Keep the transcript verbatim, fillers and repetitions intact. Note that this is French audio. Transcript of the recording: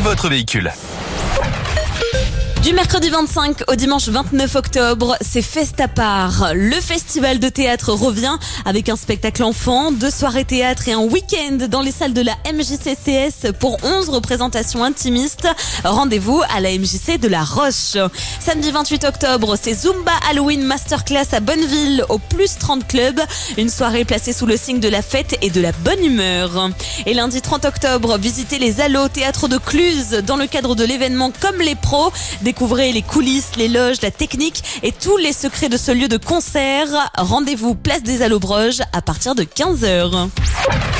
votre véhicule. Du mercredi vingt-cinq au dimanche vingt-neuf octobre, c'est Festapar. Le festival de théâtre revient avec un spectacle enfant, deux soirées théâtre et un week-end dans les salles de la M J C C S pour onze représentations intimistes. Rendez-vous à la M J C de La Roche. Samedi vingt-huit octobre, c'est Zumba Halloween Masterclass à Bonneville au Plus trente Club. Une soirée placée sous le signe de la fête et de la bonne humeur. Et lundi trente octobre, visitez les Allos Théâtre de Cluse dans le cadre de l'événement Comme les pros. Découvrez les coulisses, les loges, la technique et tous les secrets de ce lieu de concert. Rendez-vous place des Allobroges à partir de quinze heures.